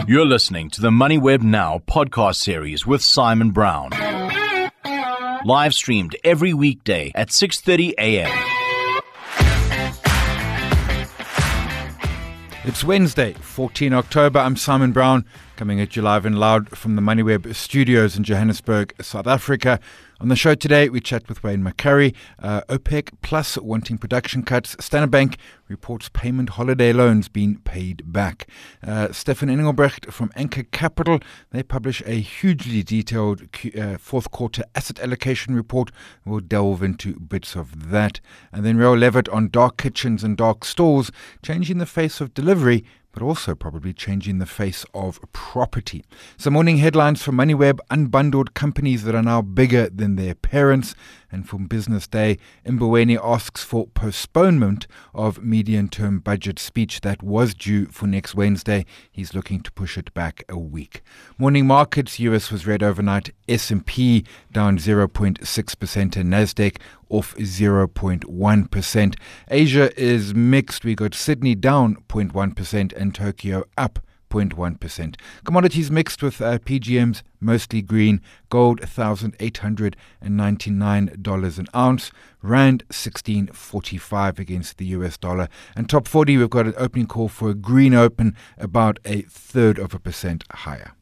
You're listening to the MoneyWeb Now podcast series with Simon Brown. Live streamed every weekday at 6:30 a.m. It's Wednesday, 14 October. I'm Simon Brown, coming at you live and loud from the MoneyWeb studios in Johannesburg, South Africa. On the show today, we chat with Wayne McCurrie. OPEC Plus wanting production cuts. Standard Bank reports payment holiday loans being paid back. Stefan Engelbrecht from Anchor Capital, they publish a hugely detailed fourth quarter asset allocation report. We'll delve into bits of that. And then Raoul Levitt on dark kitchens and dark stores, changing the face of delivery, but also probably changing the face of property. Some morning headlines from MoneyWeb: unbundled companies that are now bigger than their parents. And from Business Day, Mboweni asks for postponement of medium-term budget speech that was due for next Wednesday. He's looking to push it back a week. Morning markets: US was red overnight. S&P down 0.6% and Nasdaq off 0.1%. Asia is mixed. We got Sydney down 0.1% and Tokyo up 0.1%. Commodities mixed with PGMs mostly green. Gold $1,899 an ounce. Rand 16.45 against the US dollar. And top 40, we've got an opening call for a green open, about 0.33% higher.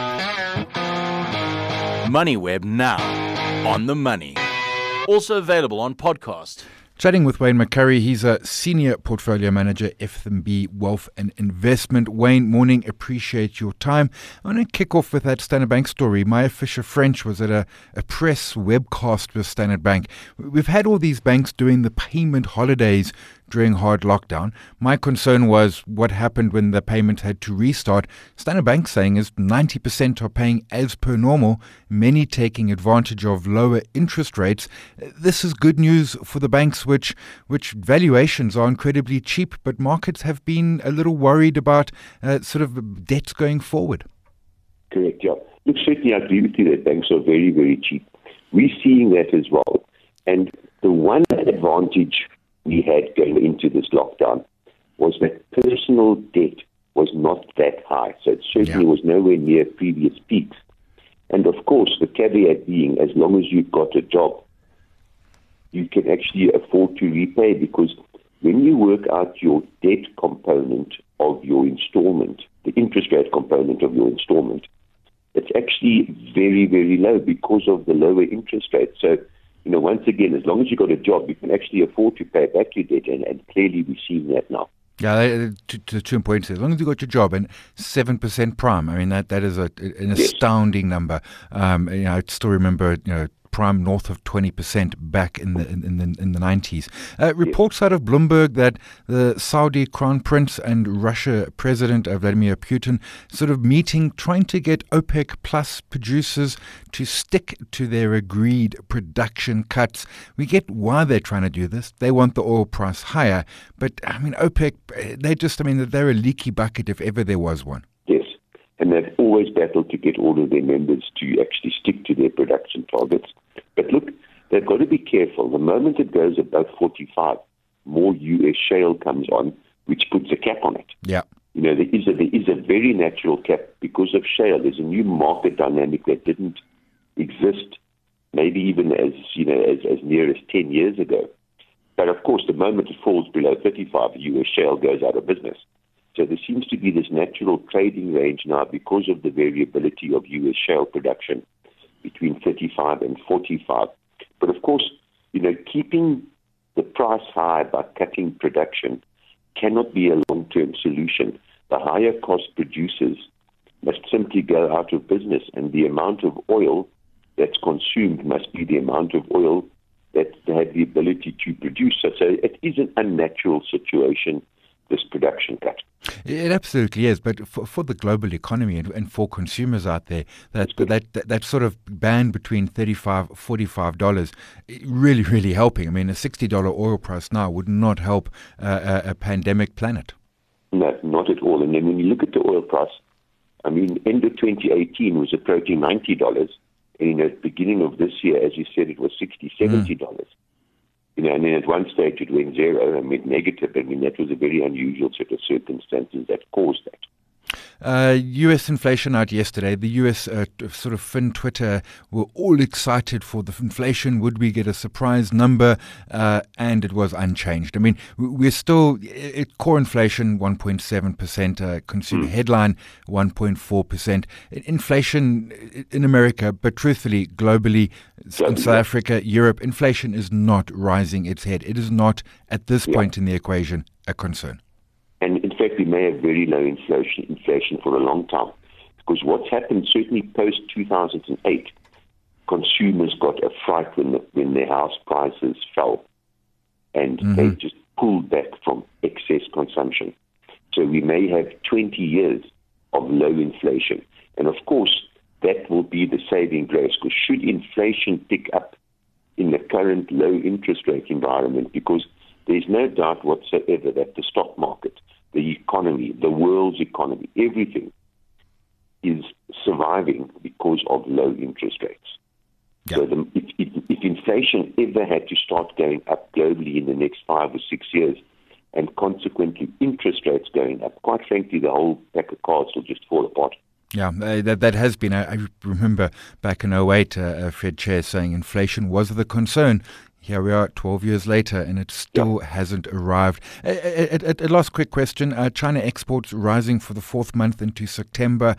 MoneyWeb Now, on the money. Also available on podcast. Chatting with Wayne McCurrie, he's a senior portfolio manager, FNB Wealth and Investment. Wayne, morning, appreciate your time. I want to kick off with that Standard Bank story. Maya Fisher-French was at a press webcast with Standard Bank. We've had all these banks doing the payment holidays during hard lockdown. My concern was what happened when the payment had to restart. Standard Bank saying is 90% are paying as per normal, many taking advantage of lower interest rates. This is good news for the banks, which valuations are incredibly cheap, but markets have been a little worried about sort of debts going forward. Correct, yeah. Look, certainly I agree with you that banks are very, very cheap. We're seeing that as well. And the one advantage we had going into this lockdown was that personal debt was not that high. So it certainly was nowhere near previous peaks. And of course, the caveat being, as long as you've got a job, you can actually afford to repay, because when you work out your debt component of your installment, the interest rate component of your installment, it's actually very, very low because of the lower interest rate. So, once again, as long as you've got a job, you can actually afford to pay back your debt, and clearly we're seeing that now. Yeah, to 2 points. As long as you got your job and 7% prime, I mean that is an astounding number. I still remember prime north of 20% back in the 90s. Reports out of Bloomberg that the Saudi Crown Prince and Russia President Vladimir Putin sort of meeting, trying to get OPEC Plus producers to stick to their agreed production cuts. We get why they're trying to do this. They want the oil price higher. But, OPEC, they're a leaky bucket if ever there was one. Yes, and they've always battled to get all of their members to actually stick to their production targets. But look, they've got to be careful. The moment it goes above 45, more US shale comes on, which puts a cap on it. Yeah. There is a very natural cap because of shale. There's a new market dynamic that didn't exist, maybe even as near as 10 years ago. But of course, the moment it falls below 35, US shale goes out of business. So there seems to be this natural trading range now because of the variability of US shale production between 35 and 45. But of course, keeping the price high by cutting production cannot be a long-term solution. The higher cost producers must simply go out of business, and the amount of oil that's consumed must be the amount of oil that they have the ability to produce. So it is an unnatural situation, this production cut. It absolutely is, but for the global economy and for consumers out there, that sort of band between $35, $45, really, really helping. I mean, a $60 oil price now would not help a pandemic planet. No, not at all. And then when you look at the oil price, end of 2018 was approaching $90, and at the beginning of this year, as you said, it was $60, $70. And then at one stage it went zero and went negative. That was a very unusual set of circumstances that caused that. US inflation out yesterday. The US sort of Fin Twitter were all excited for the inflation. Would we get a surprise number? And it was unchanged. I mean, we're still core inflation 1.7%, consumer headline 1.4%. Inflation in America, but truthfully, globally, in South Africa, Europe, inflation is not rising its head. It is not at this point in the equation a concern. And in fact, we may have very low inflation for a long time. Because what's happened, certainly post-2008, consumers got a fright when their house prices fell. And they just pulled back from excess consumption. So we may have 20 years of low inflation. And of course, that will be the saving grace. Because should inflation pick up in the current low interest rate environment, because there's no doubt whatsoever that the stock market, the economy, the world's economy, everything is surviving because of low interest rates. Yeah. So if inflation ever had to start going up globally in the next 5 or 6 years, and consequently interest rates going up, quite frankly, the whole pack of cards will just fall apart. Yeah, that has been. I remember back in 2008, Fed Chair saying inflation was the concern. Here we are 12 years later, and it still hasn't arrived. A last quick question. China exports rising for the fourth month into September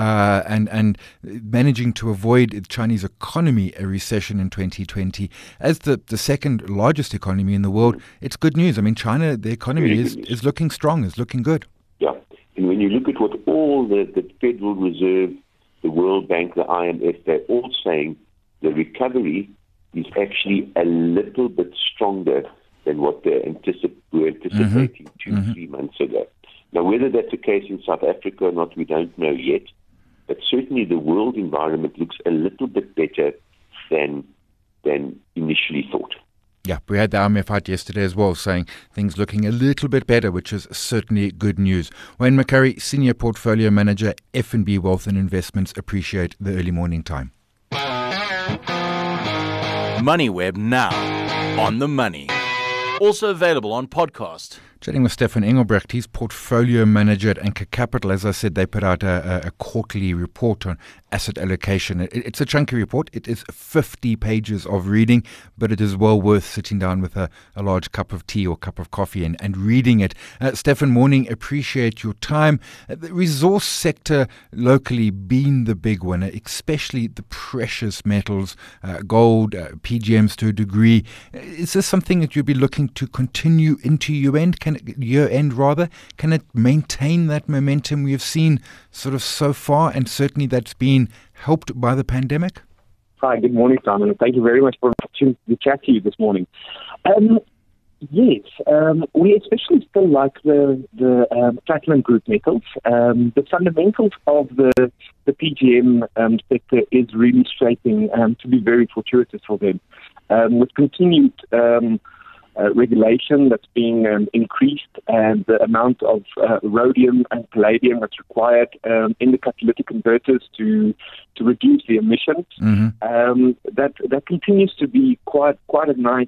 and managing to avoid the Chinese economy a recession in 2020. As the second largest economy in the world, it's good news. I mean, China, the economy is looking strong, is looking good. Yeah, and when you look at what all the Federal Reserve, the World Bank, the IMF, they're all saying the recovery is actually a little bit stronger than what they were anticipating 2-3 months ago. Now, whether that's the case in South Africa or not, we don't know yet. But certainly the world environment looks a little bit better than initially thought. Yeah, we had the IMF out yesterday as well, saying things looking a little bit better, which is certainly good news. Wayne McCurry, Senior Portfolio Manager, F&B Wealth and Investments. Appreciate the early morning time. MoneyWeb now, on the money. Also available on podcast. Chatting with Stefan Engelbrecht, he's portfolio manager at Anchor Capital. As I said, they put out a quarterly report on asset allocation. It's a chunky report. It is 50 pages of reading, but it is well worth sitting down with a large cup of tea or cup of coffee and reading it. Stefan, morning. Appreciate your time. The resource sector locally been the big winner, especially the precious metals, gold, PGMs to a degree. Is this something that you'd be looking to continue into year-end? Can it maintain that momentum we have seen sort of so far, and certainly that's been helped by the pandemic? Hi, good morning, Simon, and thank you very much for the opportunity to chat to you this morning. Yes, we especially still like the platinum group metals. The fundamentals of the PGM sector is really shaping to be very fortuitous for them. With continued regulation that's being increased, and the amount of rhodium and palladium that's required in the catalytic converters to reduce the emissions. That continues to be quite a nice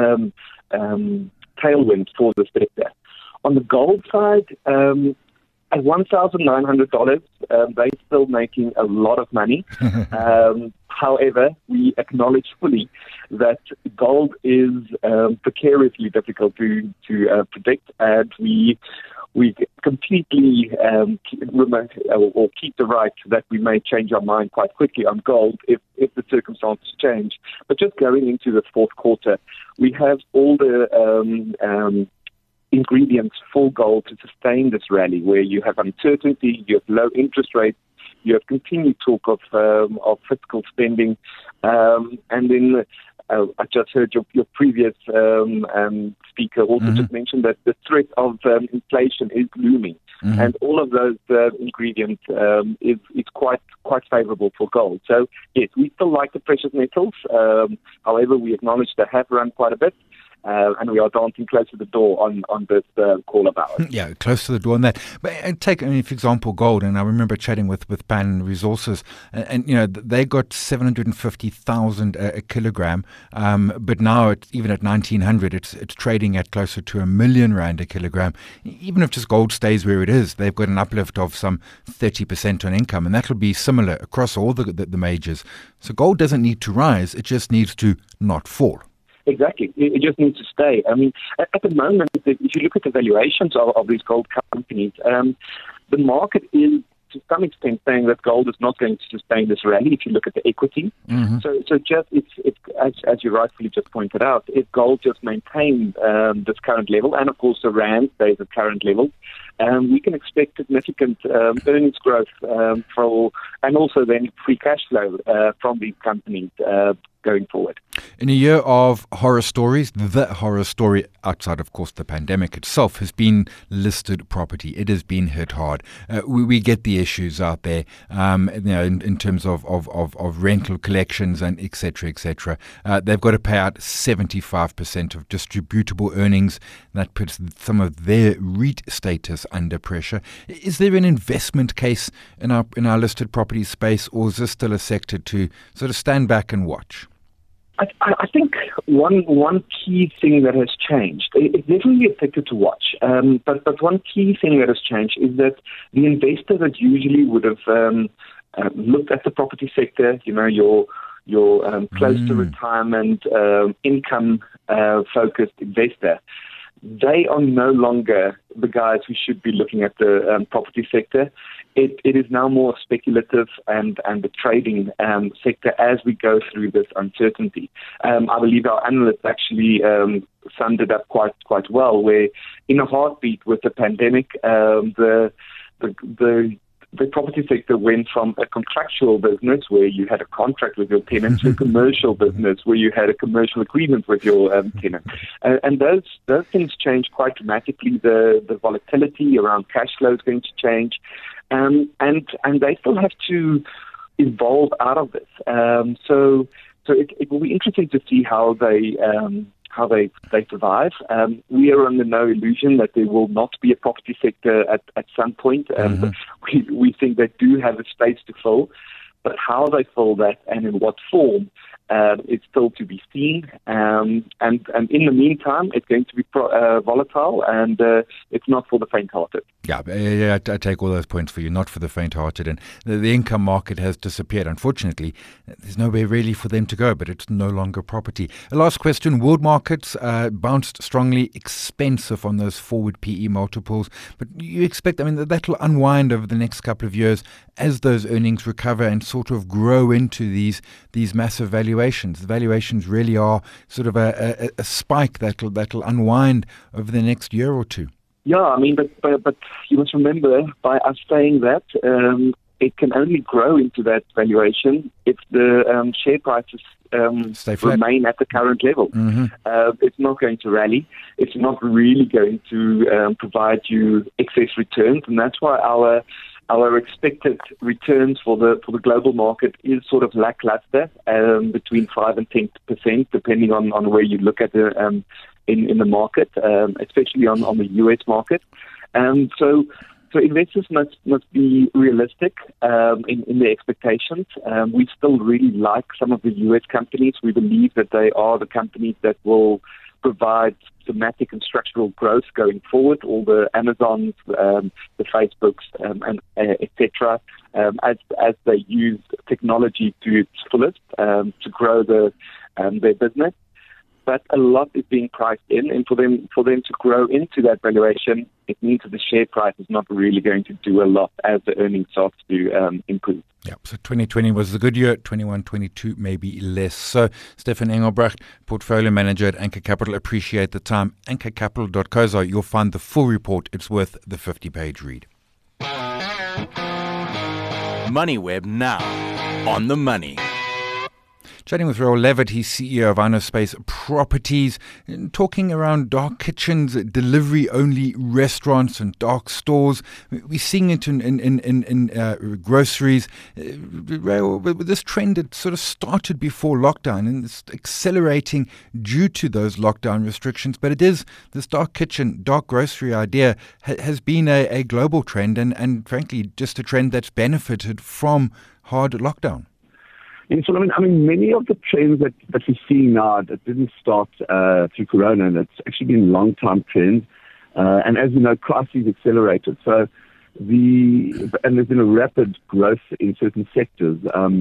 tailwind for the sector. On the gold side, at $1,900, they're still making a lot of money. However, we acknowledge fully that gold is precariously difficult to predict, and we completely keep the right that we may change our mind quite quickly on gold if the circumstances change. But just going into the fourth quarter, we have all the ingredients for gold to sustain this rally, where you have uncertainty, you have low interest rates, you have continued talk of fiscal spending, and then I just heard your previous speaker also just mention that the threat of inflation is looming, and all of those ingredients is quite favorable for gold. So yes, we still like the precious metals. However, we acknowledge they have run quite a bit. and we are dancing close to the door on this call of ours. Yeah, close to the door on that. But take, for example, gold, and I remember chatting with Pan Resources, and they got 750,000 a kilogram, but now even at 1,900, it's trading at closer to R1 million a kilogram. Even if just gold stays where it is, they've got an uplift of some 30% on income, and that will be similar across all the majors. So gold doesn't need to rise; it just needs to not fall. Exactly. It just needs to stay. I mean, at the moment, if you look at the valuations of these gold companies, the market is to some extent saying that gold is not going to sustain this rally if you look at the equity. Mm-hmm. So just it's as you rightfully just pointed out, if gold just maintains this current level, and of course the rand stays at current level, we can expect significant earnings growth and also then free cash flow from these companies going forward. In a year of horror stories, the horror story outside, of course, the pandemic itself has been listed property. It has been hit hard. We get the issues out there, in terms of rental collections and et cetera, et cetera. They've got to pay out 75% of distributable earnings. That puts some of their REIT status under pressure. Is there an investment case in our listed property space, or is this still a sector to sort of stand back and watch? I think one key thing that has changed, it's definitely a sector to watch, but one key thing that has changed is that the investor that usually would have looked at the property sector, your close to retirement, income focused investor, they are no longer the guys who should be looking at the property sector. It is now more speculative and the trading sector as we go through this uncertainty. I believe our analysts actually summed it up quite well, where in a heartbeat with the pandemic, the property sector went from a contractual business where you had a contract with your tenant to a commercial business where you had a commercial agreement with your tenant. And those things change quite dramatically. The volatility around cash flow is going to change. And they still have to evolve out of this. So it will be interesting to see how they survive. We are under no illusion that there will not be a property sector at some point. We think they do have a space to fill, but how they fill that and in what form is still to be seen. And in the meantime, it's going to be volatile, and it's not for the faint-hearted. Yeah, I take all those points for you, not for the faint-hearted. And the income market has disappeared. Unfortunately, there's nowhere really for them to go, but it's no longer property. A last question. World markets bounced strongly, expensive on those forward PE multiples. But you expect, that'll unwind over the next couple of years as those earnings recover and sort of grow into these massive valuations. The valuations really are sort of a spike that'll unwind over the next year or two. Yeah, but you must remember, by us saying that, it can only grow into that valuation if the share prices remain at the current level. Mm-hmm. It's not going to rally. It's not really going to provide you excess returns, and that's why our expected returns for the global market is sort of lackluster, between 5 and 10%, depending on where you look at the in the market, especially on the US market. So investors must be realistic in their expectations. We still really like some of the US companies. We believe that they are the companies that will provide thematic and structural growth going forward. All the Amazons, the Facebooks, and etc. As they use technology to its fullest to grow their business. But a lot is being priced in, and for them to grow into that valuation, it means that the share price is not really going to do a lot as the earnings start to improve. Yeah, so 2020 was a good year, 21-22 maybe less. So Stefan Engelbrecht, Portfolio Manager at Anchor Capital, appreciate the time. anchorcapital.co.za, you'll find the full report. It's worth the 50-page read. MoneyWeb now, on the money. Chatting with Raoul Levitt, he's CEO of InnoSpace Properties, talking around dark kitchens, delivery-only restaurants and dark stores. We're seeing it in groceries. Raoul, this trend had sort of started before lockdown and it's accelerating due to those lockdown restrictions. But it is, this dark kitchen, dark grocery idea has been a global trend and frankly just a trend that's benefited from hard lockdown. And so, I mean, many of the trends that we're seeing now that didn't start through Corona, and it's actually been long-time trends. And as you know, crises accelerated. So and there's been a rapid growth in certain sectors.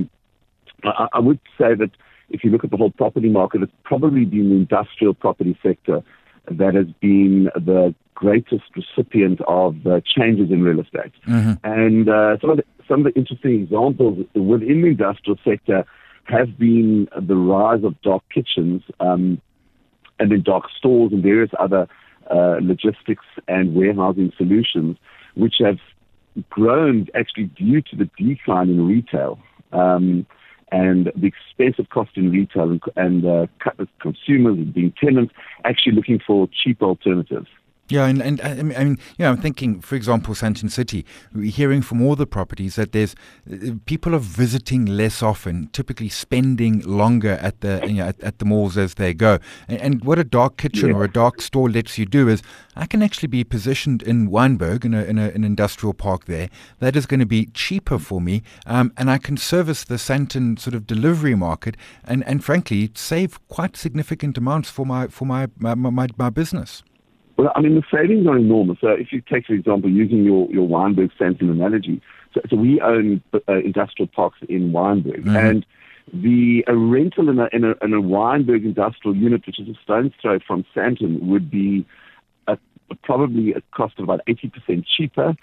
I would say that if you look at the whole property market, it's probably been the industrial property sector that has been the greatest recipient of changes in real estate. Mm-hmm. And some of the interesting examples within the industrial sector have been the rise of dark kitchens and then dark stores and various other logistics and warehousing solutions, which have grown actually due to the decline in retail and the expensive cost in retail and consumers being tenants actually looking for cheap alternatives. Yeah, and I mean, I'm thinking, for example, Sandton City. We're hearing from all the properties that there's people are visiting less often, typically spending longer at the malls as they go. And what a dark kitchen or a dark store lets you do is, I can actually be positioned in Wynberg in an industrial park there that is going to be cheaper for me, and I can service the Sandton sort of delivery market, and frankly save quite significant amounts for my business. Well, I mean, the savings are enormous. So if you take, for example, using your Wynberg Sandton analogy, so we own industrial parks in Wynberg, mm-hmm. and the rental in a Wynberg industrial unit, which is a stone's throw from Sandton, would be probably a cost of about 80% cheaper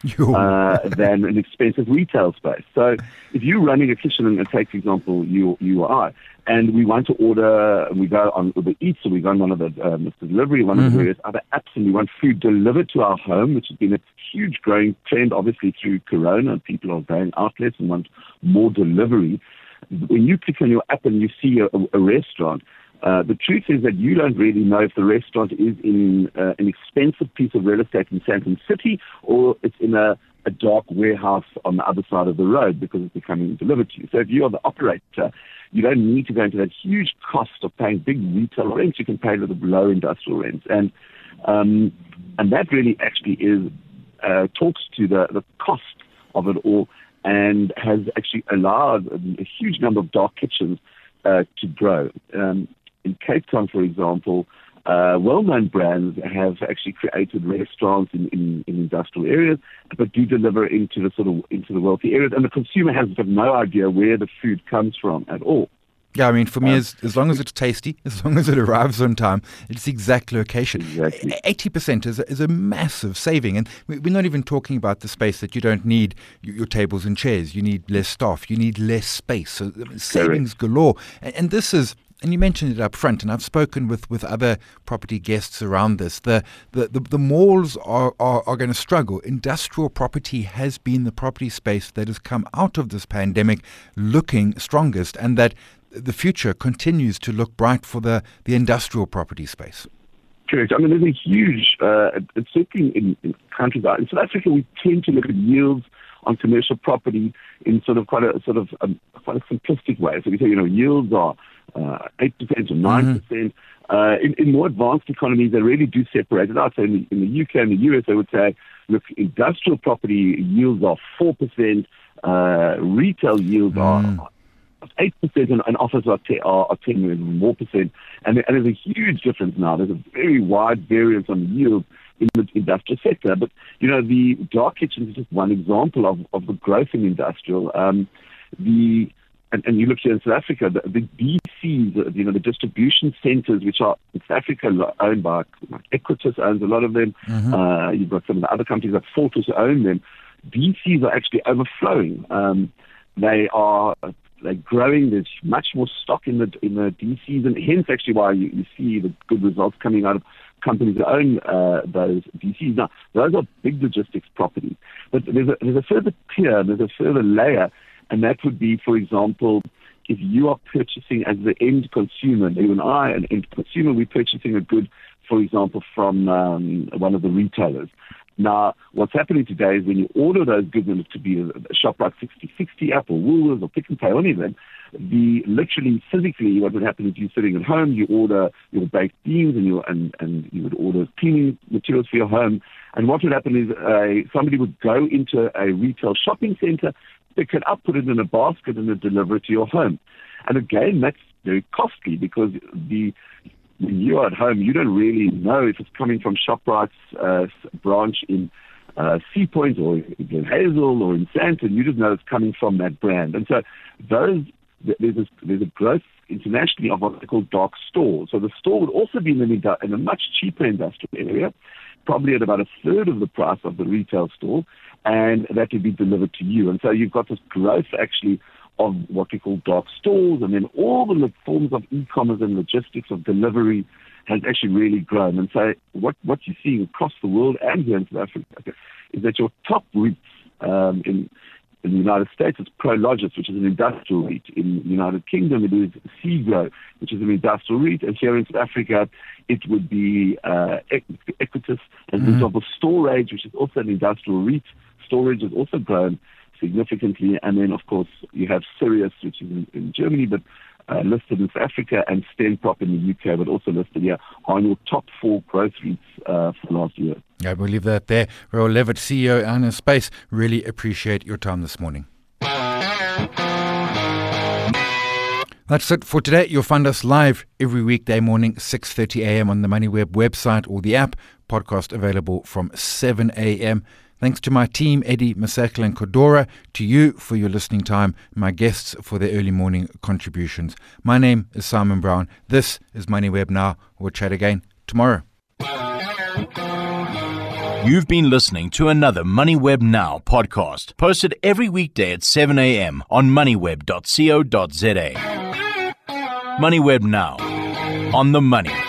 than an expensive retail space. So if you're running a kitchen, and take, for example, you or I, and we want to order, we go on Uber Eats, or we go on one of the Mr. Delivery, one of the various other apps, and we want food delivered to our home, which has been a huge growing trend, obviously, through Corona. People are going out less and want more delivery. When you click on your app and you see a restaurant, the truth is that you don't really know if the restaurant is in an expensive piece of real estate in Sandton City or it's in a dark warehouse on the other side of the road because it's becoming delivered to you. So if you are the operator, you don't need to go into that huge cost of paying big retail rents. You can pay with low industrial rents. And that really actually talks to the cost of it all and has actually allowed a huge number of dark kitchens to grow. In Cape Town, for example, well-known brands have actually created restaurants in industrial areas, but do deliver into the wealthy areas, and the consumer has got no idea where the food comes from at all. Yeah, I mean, for me, as long as it's tasty, as long as it arrives on time, it's the exact location. Exactly. 80% is a massive saving. And we're not even talking about the space that you don't need your tables and chairs. You need less staff. You need less space. So savings galore. And this is... And you mentioned it up front, and I've spoken with other property guests around this. The malls are going to struggle. Industrial property has been the property space that has come out of this pandemic looking strongest, and that the future continues to look bright for the industrial property space. Correct. I mean, there's a huge, it's certainly in countries. In South Africa, we tend to look at yields on commercial property in quite a simplistic way. So we say, yields are 8% or 9%. In more advanced economies, they really do separate it out. So in the UK and the US, they would say, look, industrial property yields are 4%, retail yields are 8%, and office are 10 or more percent. And there's a huge difference now. There's a very wide variance on yield in the industrial sector. But, the dark kitchens is just one example of the growth in industrial. And you look here in South Africa, the DCs, the distribution centers, which are in South Africa owned by Equitas, owns a lot of them. Mm-hmm. You've got some of the other companies like Fortis own them. DCs are actually overflowing. They're growing. There's much more stock in the DCs, and hence actually why you see the good results coming out of companies that own those DCs. Now, those are big logistics properties, but there's a further tier, there's a further layer, and that would be, for example, if you are purchasing as the end consumer, you and I, an end consumer, we're purchasing a good, for example, from one of the retailers. Now, what's happening today is when you order those goods, and it could be a ShopRite 6060 app or Woolworths or Pick n Pay or any of them, literally physically what would happen is you're sitting at home, you order your baked beans and you would order cleaning materials for your home. And what would happen is somebody would go into a retail shopping center, pick it up, put it in a basket, and then deliver it to your home. And again, that's very costly because when you're at home, you don't really know if it's coming from ShopRite's branch in Sea Point or in Hazel or in Sandton. You just know it's coming from that brand. And so there's a growth internationally of what they call dark stores. So the store would also be in a much cheaper industrial area, probably at about a third of the price of the retail store, and that would be delivered to you. And so you've got this growth actually of what we call dark stores, and then all the forms of e-commerce and logistics of delivery has actually really grown. And so what you're seeing across the world and here in South Africa is that your top REITs in the United States, it's Prologis, which is an industrial REIT. In the United Kingdom, it is SEGRO, which is an industrial REIT. And here in South Africa, it would be Equitas. And for example, Storage, which is also an industrial REIT. Storage has also grown significantly. And then, of course, you have Sirius, which is in Germany, but listed in South Africa, and Stenprop in the UK, but also listed here on your top 4 growth REITs for last year. Yeah, we'll leave that there. Roel Levitt, CEO Anna Space, really appreciate your time this morning. That's it for today. You'll find us live every weekday morning, 6:30 a.m. on the MoneyWeb website or the app. Podcast available from 7 a.m. Thanks to my team, Eddie, Masakla and Kodora, to you for your listening time, my guests for their early morning contributions. My name is Simon Brown. This is MoneyWeb Now. We'll chat again tomorrow. You've been listening to another MoneyWeb Now podcast, posted every weekday at 7 a.m. on moneyweb.co.za. MoneyWeb Now, on the money.